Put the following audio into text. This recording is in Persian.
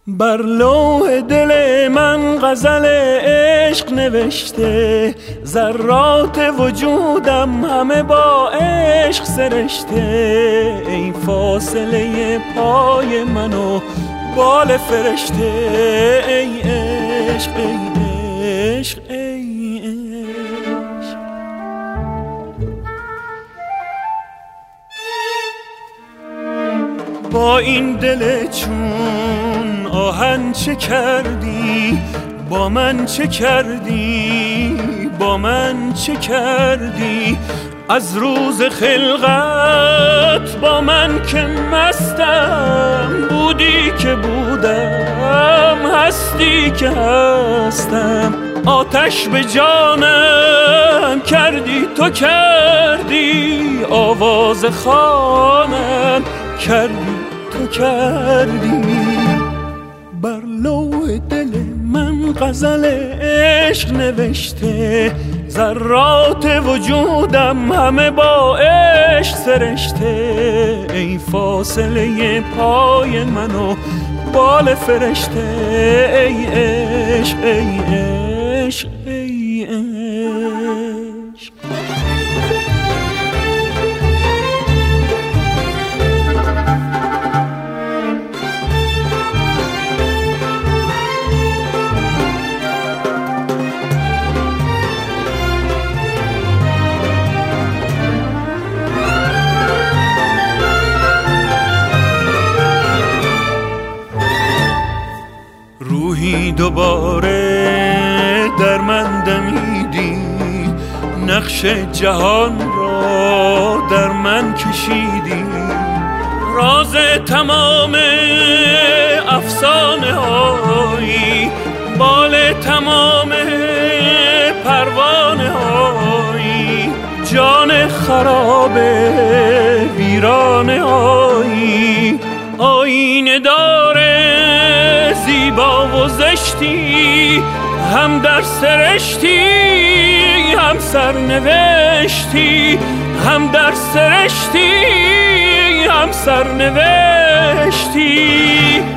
بر لوح دل من غزل عشق نوشته، ذرات وجودم همه با عشق سرشته. ای فاصله پای من و بال فرشته، ای عشق ای عشق ای عشق. با این دل چون آهن چه کردی، با من چه کردی، با من چه کردی؟ از روز خلقت با من که مستم، بودی که بودم، هستی که هستم. آتش به جانم کردی تو کردی، آواز خوانم کردی تو کردی. بر لوح دل من غزل عشق نوشته، ذرات وجودم همه با عشق سرشته. ای فاصله پای من و بال فرشته، ای عشق ای عشق ای عشق. روحی دوباره در من دمیدی، نقش جهان را در من کشیدی. راز تمام افسانه هایی، بال تمام پروانه هایی، جان خراب ویرانه هایی. آینه داره زیبا و زشتی، هم در سرشتی هم سرنوشتی، هم در سرشتی هم سرنوشتی.